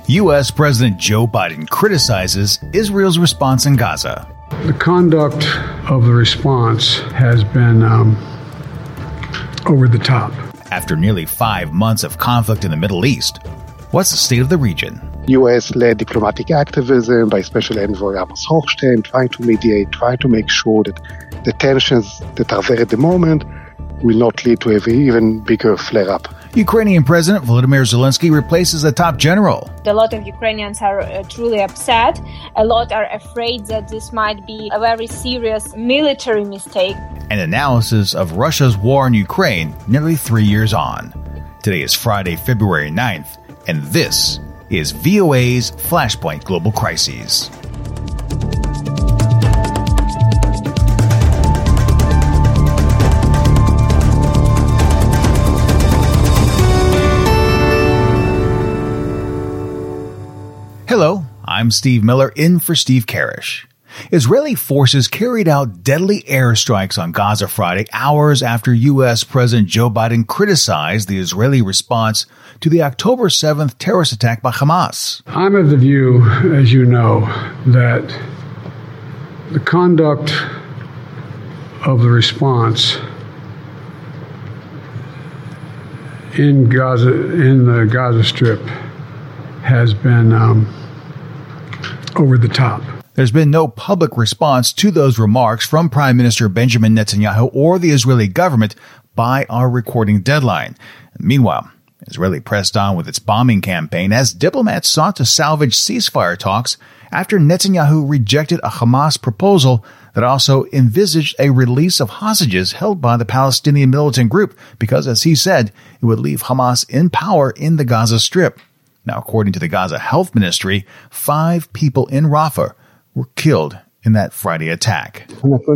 U.S. President Joe Biden criticizes Israel's response in Gaza. The conduct of the response has been over the top. After nearly 5 months of conflict in the Middle East, what's the state of the region? U.S.-led diplomatic activism by Special Envoy Amos Hochstein, trying to mediate, trying to make sure that the tensions that are there at the moment will not lead to an even bigger flare-up. Ukrainian President Volodymyr Zelensky replaces a top general. A lot of Ukrainians are truly upset. A lot are afraid that this might be a very serious military mistake. An analysis of Russia's war in Ukraine nearly 3 years on. Today is Friday, February 9th, and this is VOA's Flashpoint Global Crises. Hello, I'm Steve Miller, in for Steve Karish. Israeli forces carried out deadly airstrikes on Gaza Friday, hours after U.S. President Joe Biden criticized the Israeli response to the October 7th terrorist attack by Hamas. I'm of the view, as you know, that the conduct of the response in the Gaza Strip has been over the top. There's been no public response to those remarks from Prime Minister Benjamin Netanyahu or the Israeli government by our recording deadline. Meanwhile, Israel pressed on with its bombing campaign as diplomats sought to salvage ceasefire talks after Netanyahu rejected a Hamas proposal that also envisaged a release of hostages held by the Palestinian militant group because, as he said, it would leave Hamas in power in the Gaza Strip. Now, according to the Gaza Health Ministry, 5 people in Rafah were killed in that Friday attack.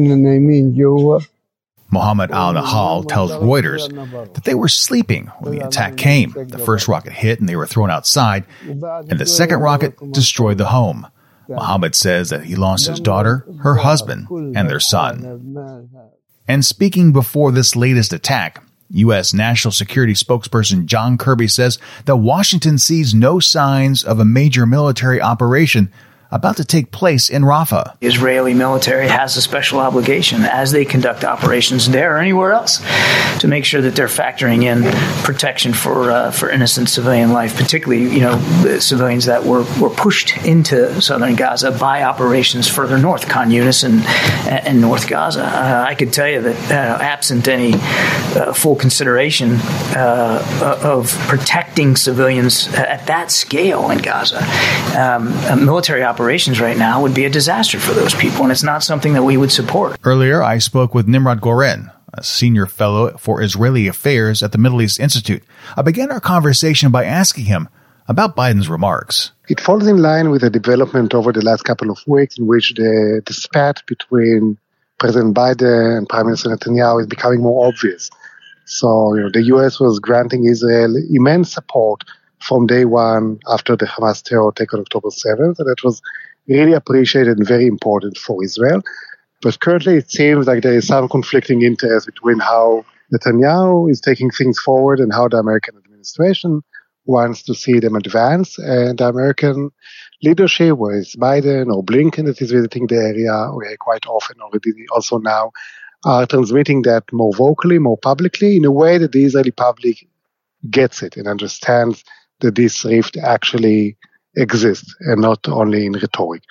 Mohammed al-Nahal tells Reuters that they were sleeping when the attack came. The first rocket hit and they were thrown outside, and the second rocket destroyed the home. Mohammed says that he lost his daughter, her husband, and their son. And speaking before this latest attack, U.S. National Security spokesperson John Kirby says that Washington sees no signs of a major military operation about to take place in Rafah. The Israeli military has a special obligation as they conduct operations there or anywhere else to make sure that they're factoring in protection for innocent civilian life, particularly, the civilians that were pushed into southern Gaza by operations further north, Khan Yunis and North Gaza. I could tell you that absent any full consideration of protecting civilians at that scale in Gaza, military operations right now would be a disaster for those people, and it's not something that we would support. Earlier, I spoke with Nimrod Goren, a senior fellow for Israeli affairs at the Middle East Institute. I began our conversation by asking him about Biden's remarks. It falls in line with the development over the last couple of weeks in which the spat between President Biden and Prime Minister Netanyahu is becoming more obvious. So, the U.S. was granting Israel immense support from day one after the Hamas terror attack on October 7th, and that was really appreciated and very important for Israel. But currently it seems like there is some conflicting interest between how Netanyahu is taking things forward and how the American administration wants to see them advance. And the American leadership, whether it's Biden or Blinken that is visiting the area, we quite often already also now are transmitting that more vocally, more publicly, in a way that the Israeli public gets it and understands that this rift actually exists and not only in rhetoric.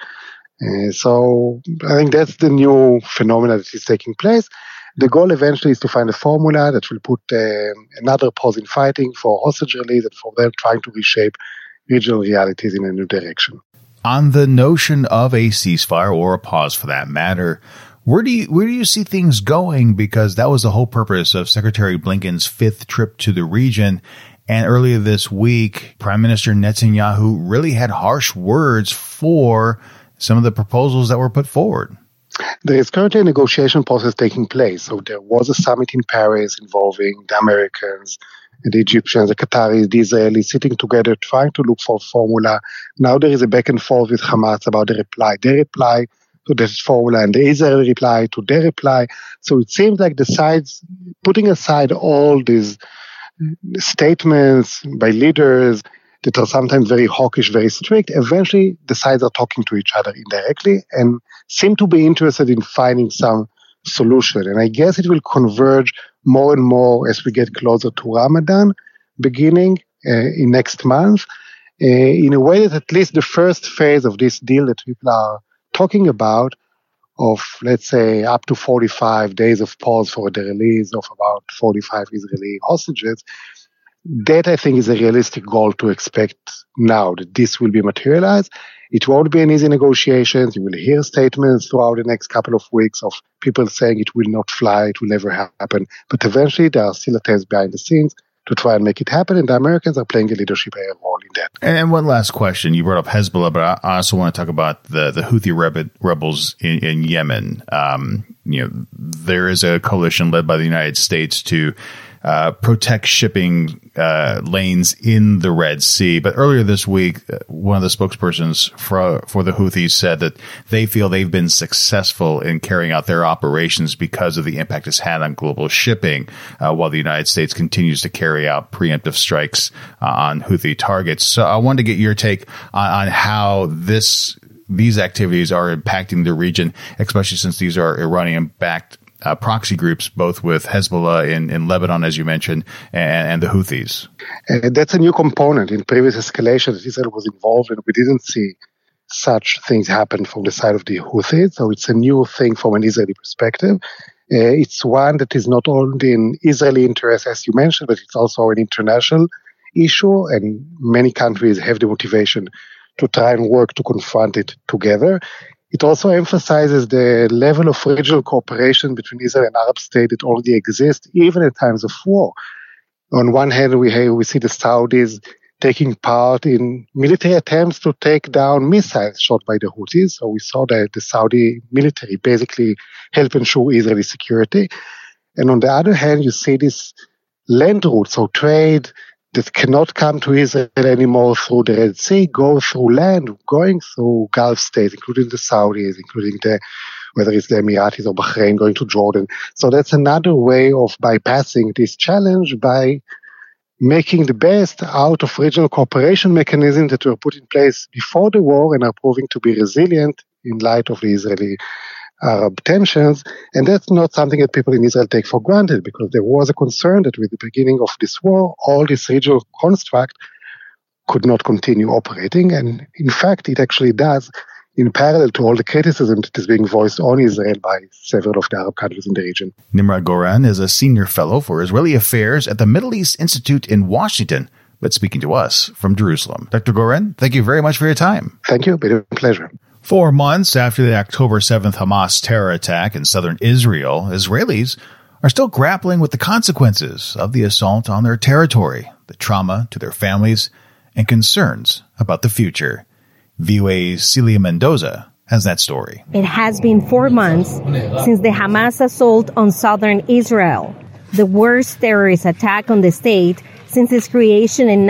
So I think that's the new phenomena that is taking place. The goal eventually is to find a formula that will put another pause in fighting for hostage release and for them trying to reshape regional realities in a new direction. On the notion of a ceasefire, or a pause for that matter, where do you see things going? Because that was the whole purpose of Secretary Blinken's 5th trip to the region. And earlier this week, Prime Minister Netanyahu really had harsh words for some of the proposals that were put forward. There is currently a negotiation process taking place. So there was a summit in Paris involving the Americans, the Egyptians, the Qataris, the Israelis sitting together trying to look for a formula. Now there is a back and forth with Hamas about the reply. Their reply to this formula and the Israeli reply to their reply. So it seems like the sides, putting aside all these statements by leaders that are sometimes very hawkish, very strict, eventually the sides are talking to each other indirectly and seem to be interested in finding some solution. And I guess it will converge more and more as we get closer to Ramadan, beginning in next month, in a way that at least the first phase of this deal that people are talking about, of, let's say, up to 45 days of pause for the release of about 45 Israeli hostages, that I think is a realistic goal to expect now, that this will be materialized. It won't be an easy negotiation. You will hear statements throughout the next couple of weeks of people saying it will not fly, it will never happen. But eventually there are still attempts behind the scenes to try and make it happen, and the Americans are playing a leadership role in that. And one last question. You brought up Hezbollah, but I also want to talk about the Houthi rebels in Yemen. There is a coalition led by the United States to protect shipping lanes in the Red Sea. But earlier this week, one of the spokespersons for the Houthis said that they feel they've been successful in carrying out their operations because of the impact it's had on global shipping, while the United States continues to carry out preemptive strikes on Houthi targets. So I wanted to get your take on how these activities are impacting the region, especially since these are Iranian-backed proxy groups, both with Hezbollah in Lebanon, as you mentioned, and the Houthis. That's a new component. In previous escalations, Israel was involved, and we didn't see such things happen from the side of the Houthis. So it's a new thing from an Israeli perspective. It's one that is not only in Israeli interest, as you mentioned, but it's also an international issue, and many countries have the motivation to try and work to confront it together. It also emphasizes the level of regional cooperation between Israel and Arab states that already exists, even at times of war. On one hand, we see the Saudis taking part in military attempts to take down missiles shot by the Houthis. So we saw that the Saudi military basically help ensure Israeli security. And on the other hand, you see this land route, so trade that cannot come to Israel anymore through the Red Sea, go through land, going through Gulf states, including the Saudis, including whether it's the Emiratis or Bahrain, going to Jordan. So that's another way of bypassing this challenge by making the best out of regional cooperation mechanisms that were put in place before the war and are proving to be resilient in light of the Israeli Arab tensions. And that's not something that people in Israel take for granted, because there was a concern that with the beginning of this war, all this regional construct could not continue operating. And in fact, it actually does, in parallel to all the criticism that is being voiced on Israel by several of the Arab countries in the region. Nimrod Goren is a senior fellow for Israeli affairs at the Middle East Institute in Washington, but speaking to us from Jerusalem. Dr. Goren, thank you very much for your time. Thank you. It's been a pleasure. 4 months after the October 7th Hamas terror attack in southern Israel, Israelis are still grappling with the consequences of the assault on their territory, the trauma to their families, and concerns about the future. VOA's Celia Mendoza has that story. It has been 4 months since the Hamas assault on southern Israel, the worst terrorist attack on the state since its creation in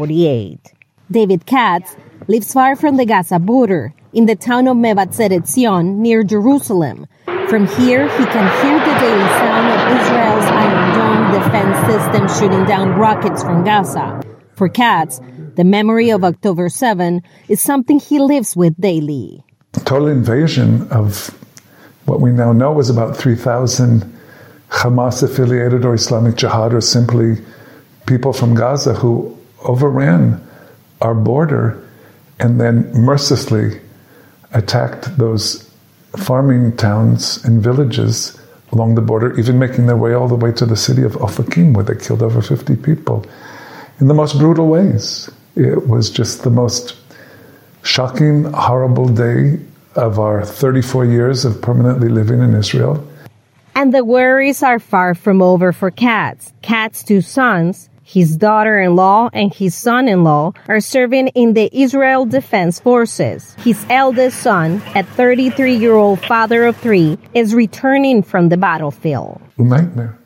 1948. David Katz lives far from the Gaza border, in the town of Mevatzeret Etzion near Jerusalem. From here, he can hear the daily sound of Israel's Iron Dome defense system shooting down rockets from Gaza. For Katz, the memory of October 7 is something he lives with daily. Total invasion of what we now know was about 3,000 Hamas-affiliated or Islamic Jihad, or simply people from Gaza who overran our border and then mercilessly attacked those farming towns and villages along the border, even making their way all the way to the city of Ofakim, where they killed over 50 people in the most brutal ways. It was just the most shocking, horrible day of our 34 years of permanently living in Israel. And the worries are far from over for Katz. Katz's 2 sons, his daughter-in-law and his son-in-law, are serving in the Israel Defense Forces. His eldest son, a 33-year-old father of 3, is returning from the battlefield. A nightmare.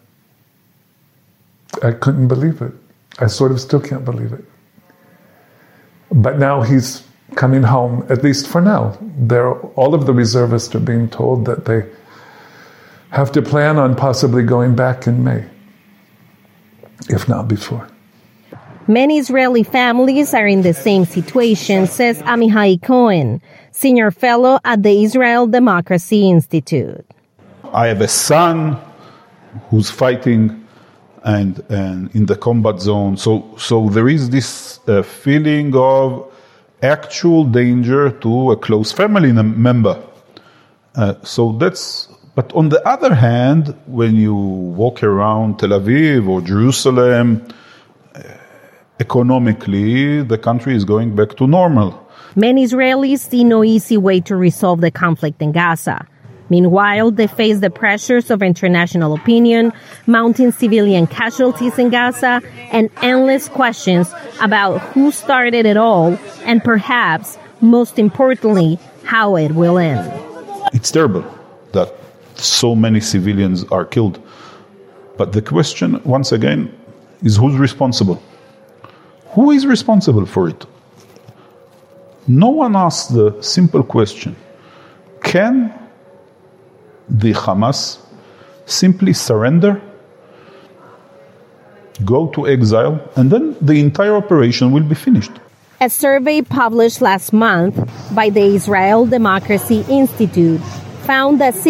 I couldn't believe it. I sort of still can't believe it. But now he's coming home, at least for now. All of the reservists are being told that they have to plan on possibly going back in May, if not before. Many Israeli families are in the same situation, says Amihai Cohen, senior fellow at the Israel Democracy Institute. I have a son who's fighting and in the combat zone. So there is this feeling of actual danger to a close family member. But on the other hand, when you walk around Tel Aviv or Jerusalem, economically, the country is going back to normal. Many Israelis see no easy way to resolve the conflict in Gaza. Meanwhile, they face the pressures of international opinion, mounting civilian casualties in Gaza, and endless questions about who started it all, and perhaps, most importantly, how it will end. It's terrible that so many civilians are killed. But the question, once again, is who's responsible? Who is responsible for it? No one asks the simple question, can the Hamas simply surrender, go to exile, and then the entire operation will be finished? A survey published last month by the Israel Democracy Institute found that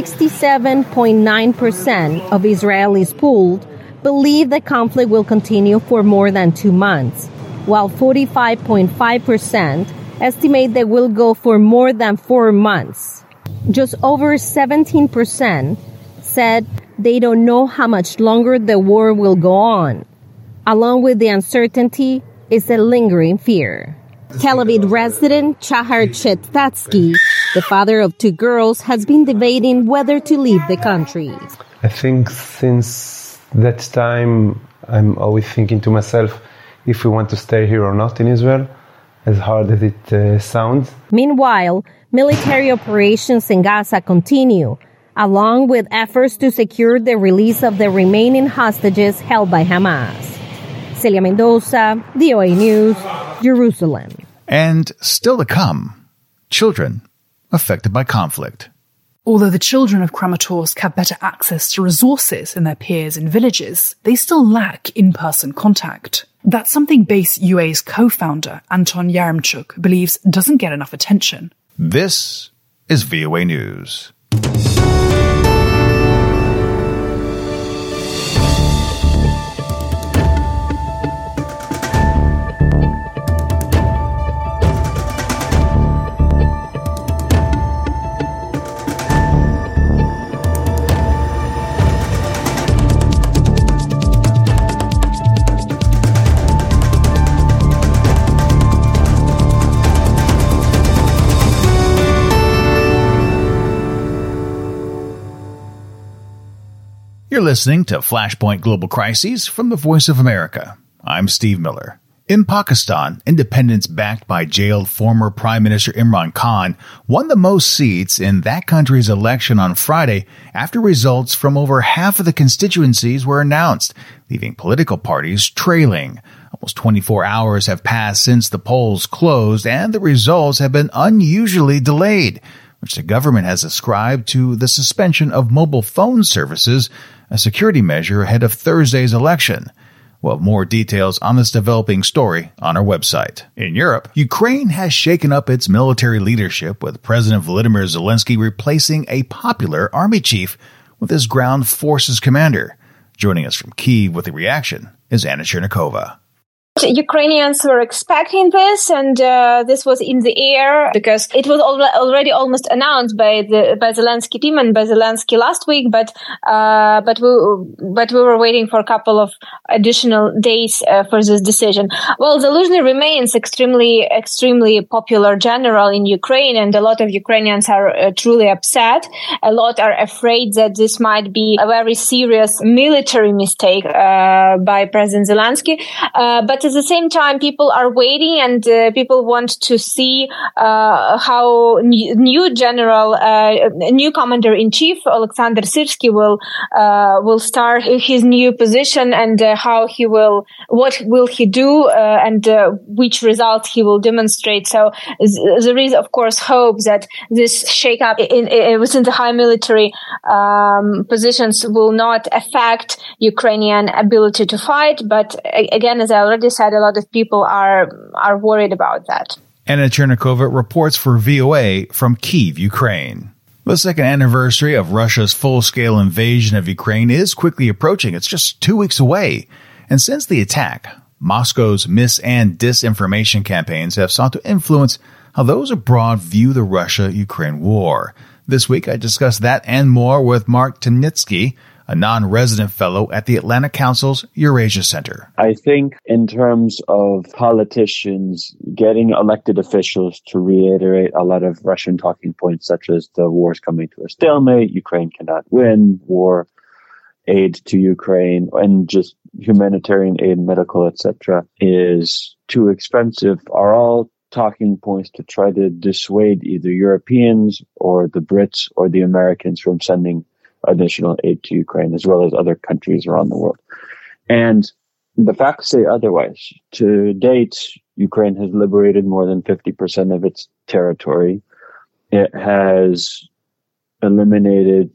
67.9% of Israelis polled believe the conflict will continue for more than 2 months, while 45.5% estimate they will go for more than 4 months. Just over 17% said they don't know how much longer the war will go on. Along with the uncertainty is a lingering fear. Tel Aviv resident Chahar Chetzatsky, the father of 2 girls, has been debating whether to leave the country. I think since that time, I'm always thinking to myself if we want to stay here or not in Israel, as hard as it sounds. Meanwhile, military operations in Gaza continue, along with efforts to secure the release of the remaining hostages held by Hamas. Celia Mendoza, VOA News, Jerusalem. And still to come, children affected by conflict. Although the children of Kramatorsk have better access to resources than their peers in villages, they still lack in-person contact. That's something Base UA's co-founder, Anton Yaremchuk, believes doesn't get enough attention. This is VOA News. You're listening to Flashpoint Global Crises from the Voice of America. I'm Steve Miller. In Pakistan, independents backed by jailed former Prime Minister Imran Khan won the most seats in that country's election on Friday after results from over half of the constituencies were announced, leaving political parties trailing. Almost 24 hours have passed since the polls closed, and the results have been unusually delayed, which the government has ascribed to the suspension of mobile phone services, a security measure ahead of Thursday's election. We'll have more details on this developing story on our website. In Europe, Ukraine has shaken up its military leadership, with President Volodymyr Zelensky replacing a popular army chief with his ground forces commander. Joining us from Kyiv with the reaction is Anna Chernikova. Ukrainians were expecting this, and this was in the air because it was already almost announced by Zelensky team and by Zelensky last week. But we were waiting for a couple of additional days for this decision. Well, Zaluzhny remains extremely popular general in Ukraine, and a lot of Ukrainians are truly upset. A lot are afraid that this might be a very serious military mistake by President Zelensky. But at the same time, people are waiting, and people want to see how new commander-in-chief Alexander Syrsky will start his new position, and what will he do, and which results he will demonstrate. So there is, of course, hope that this shake-up within the high military positions will not affect Ukrainian ability to fight. But again, as I already said, said, a lot of people are worried about that. Anna Chernikova reports for VOA from Kyiv, Ukraine. The second anniversary of Russia's full-scale invasion of Ukraine is quickly approaching. It's just 2 weeks away. And since the attack, Moscow's mis- and disinformation campaigns have sought to influence how those abroad view the Russia-Ukraine war. This week, I discussed that and more with Mark Temnitsky, a non-resident fellow at the Atlantic Council's Eurasia Center. I think in terms of politicians getting elected officials to reiterate a lot of Russian talking points, such as the war is coming to a stalemate, Ukraine cannot win, war aid to Ukraine, and just humanitarian aid, medical, etc., is too expensive, are all talking points to try to dissuade either Europeans or the Brits or the Americans from sending additional aid to Ukraine, as well as other countries around the world. And the facts say otherwise. To date, Ukraine has liberated more than 50% of its territory. It has eliminated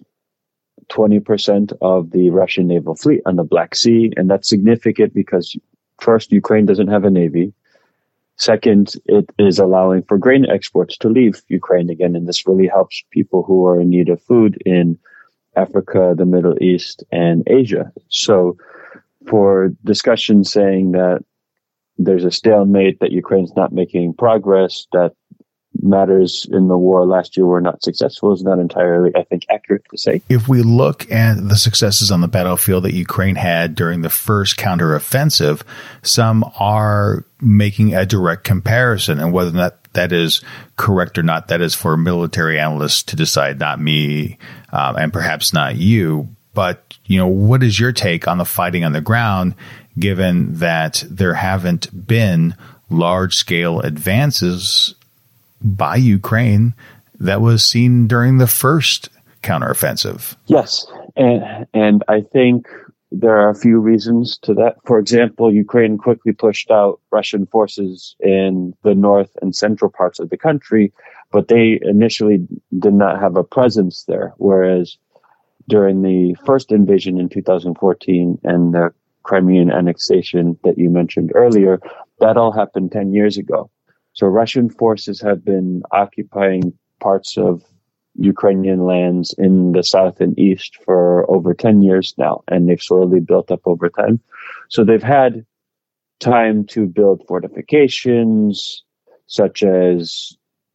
20% of the Russian naval fleet on the Black Sea, and that's significant because, first, Ukraine doesn't have a navy. Second, it is allowing for grain exports to leave Ukraine again, and this really helps people who are in need of food in Africa, the Middle East, and Asia. So for discussion saying that there's a stalemate, that Ukraine's not making progress, that matters in the war last year were not successful is not entirely, I think, accurate to say. If we look at the successes on the battlefield that Ukraine had during the first counteroffensive, some are making a direct comparison, and whether or not that is correct or not, that is for military analysts to decide, not me, and perhaps not you. But, what is your take on the fighting on the ground, given that there haven't been large-scale advances by Ukraine that was seen during the first counteroffensive? Yes, and I think there are a few reasons to that. For example, Ukraine quickly pushed out Russian forces in the north and central parts of the country, but they initially did not have a presence there, whereas during the first invasion in 2014 and the Crimean annexation that you mentioned earlier, that all happened 10 years ago. So Russian forces have been occupying parts of Ukrainian lands in the south and east for over 10 years now, and they've slowly built up over time. So they've had time to build fortifications, such as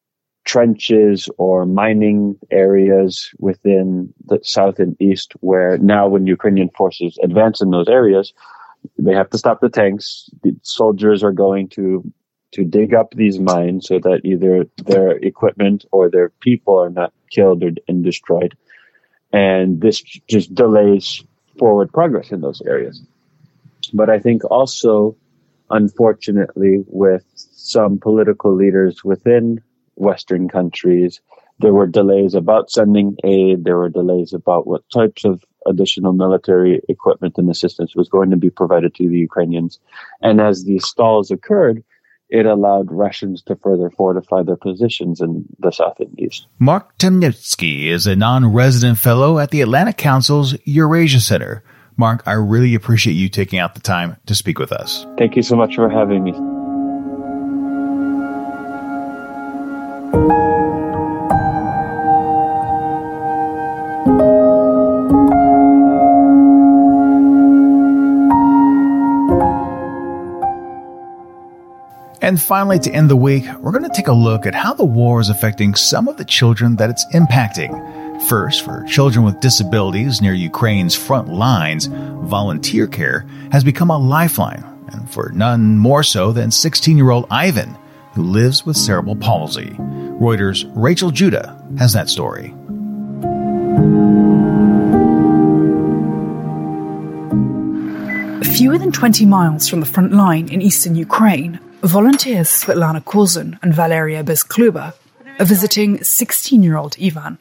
trenches or mining areas within the south and east, where now when Ukrainian forces advance in those areas, they have to stop the tanks. The soldiers are going to dig up these mines so that either their equipment or their people are not killed and destroyed. And this just delays forward progress in those areas. But I think also, unfortunately, with some political leaders within Western countries, there were delays about sending aid. There were delays about what types of additional military equipment and assistance was going to be provided to the Ukrainians. And as these stalls occurred, it allowed Russians to further fortify their positions in the south and east. Mark Temnitsky is a non-resident fellow at the Atlantic Council's Eurasia Center. Mark, I really appreciate you taking out the time to speak with us. Thank you so much for having me. And finally, to end the week, we're going to take a look at how the war is affecting some of the children that it's impacting. First, for children with disabilities near Ukraine's front lines, volunteer care has become a lifeline, and for none more so than 16-year-old Ivan, who lives with cerebral palsy. Reuters' Rachel Judah has that story. Fewer than 20 miles from the front line in eastern Ukraine, volunteers Svetlana Kozin and Valeria Bezkluba are visiting 16-year-old Ivan.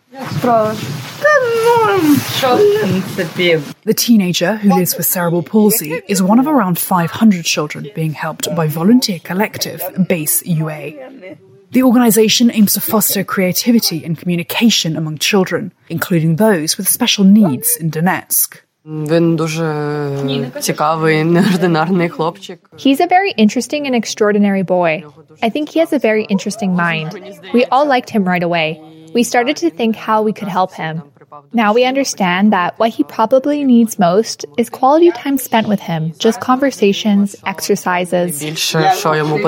The teenager, who lives with cerebral palsy, is one of around 500 children being helped by volunteer collective Base UA. The organization aims to foster creativity and communication among children, including those with special needs in Donetsk. He's a very interesting and extraordinary boy. I think he has a very interesting mind. We all liked him right away. We started to think how we could help him. Now we understand that what he probably needs most is quality time spent with him, just conversations, exercises. Because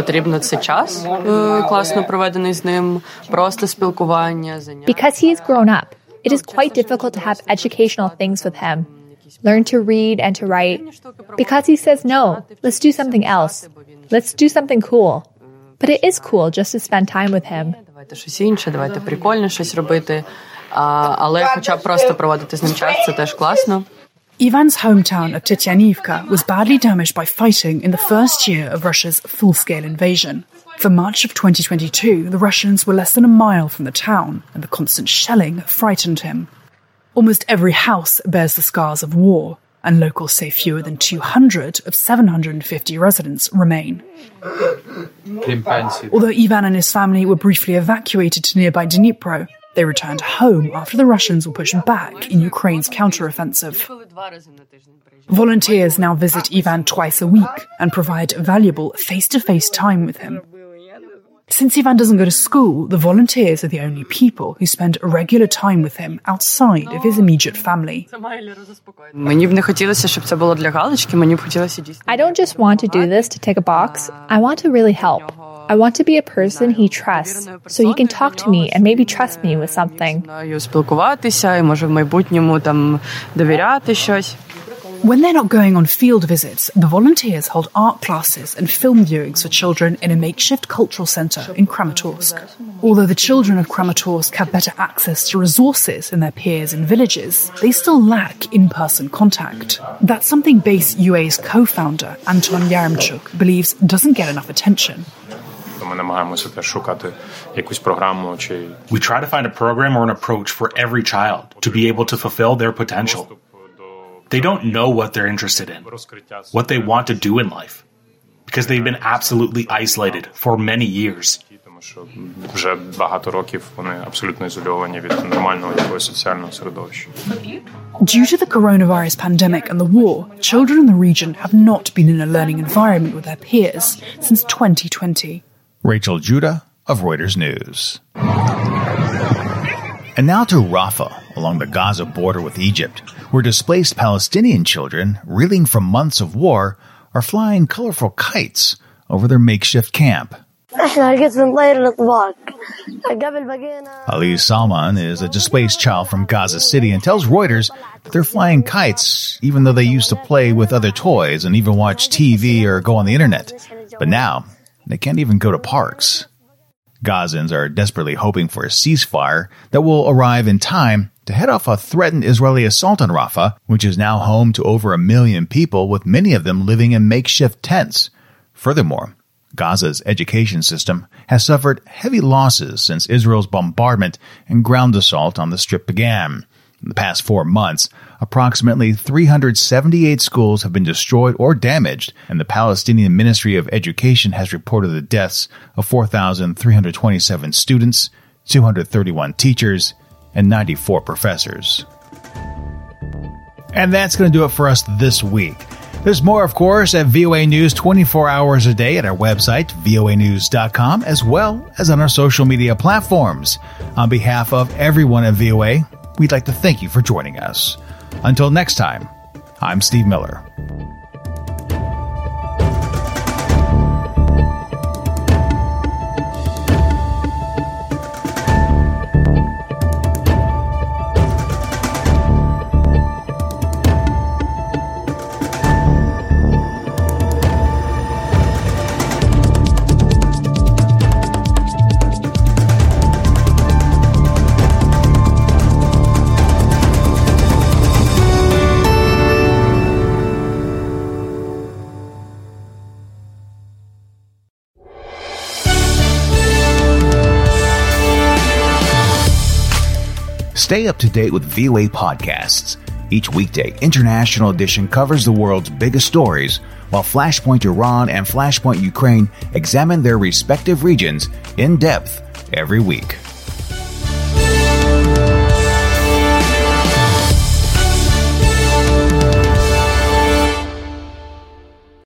he's grown up, it is quite difficult to have educational things with him. Learn to read and to write. Because he says, no, let's do something else. Let's do something cool. But it is cool just to spend time with him. Ivan's hometown of Tetianivka was badly damaged by fighting in the first year of Russia's full-scale invasion. For March of 2022, the Russians were less than a mile from the town, and the constant shelling frightened him. Almost every house bears the scars of war, and locals say fewer than 200 of 750 residents remain. Although Ivan and his family were briefly evacuated to nearby Dnipro, they returned home after the Russians were pushed back in Ukraine's counteroffensive. Volunteers now visit Ivan twice a week and provide valuable face-to-face time with him. Since Ivan doesn't go to school, the volunteers are the only people who spend regular time with him outside of his immediate family. I don't just want to do this to tick a box. I want to really help. I want to be a person he trusts, so he can talk to me and maybe trust me with something. When they're not going on field visits, the volunteers hold art classes and film viewings for children in a makeshift cultural centre in Kramatorsk. Although the children of Kramatorsk have better access to resources than their peers in villages, they still lack in-person contact. That's something BASE UA's co-founder, Anton Yaremchuk, believes doesn't get enough attention. We try to find a program or an approach for every child to be able to fulfill their potential. They don't know what they're interested in, what they want to do in life, because they've been absolutely isolated for many years. Due to the coronavirus pandemic and the war, children in the region have not been in a learning environment with their peers since 2020. Rachel Judah of Reuters News. And now to Rafah, along the Gaza border with Egypt, where displaced Palestinian children, reeling from months of war, are flying colorful kites over their makeshift camp. Ali Salman is a displaced child from Gaza City and tells Reuters that they're flying kites even though they used to play with other toys and even watch TV or go on the internet. But now, they can't even go to parks. Gazans are desperately hoping for a ceasefire that will arrive in time to head off a threatened Israeli assault on Rafah, which is now home to over 1 million people, with many of them living in makeshift tents. Furthermore, Gaza's education system has suffered heavy losses since Israel's bombardment and ground assault on the Strip began. In the past 4 months, approximately 378 schools have been destroyed or damaged, and the Palestinian Ministry of Education has reported the deaths of 4,327 students, 231 teachers, and 94 professors. And that's going to do it for us this week. There's more, of course, at VOA News 24 hours a day at our website, voanews.com, as well as on our social media platforms. On behalf of everyone at VOA, we'd like to thank you for joining us. Until next time, I'm Steve Miller. Stay up to date with VOA podcasts. Each weekday, International Edition covers the world's biggest stories, while Flashpoint Iran and Flashpoint Ukraine examine their respective regions in depth every week.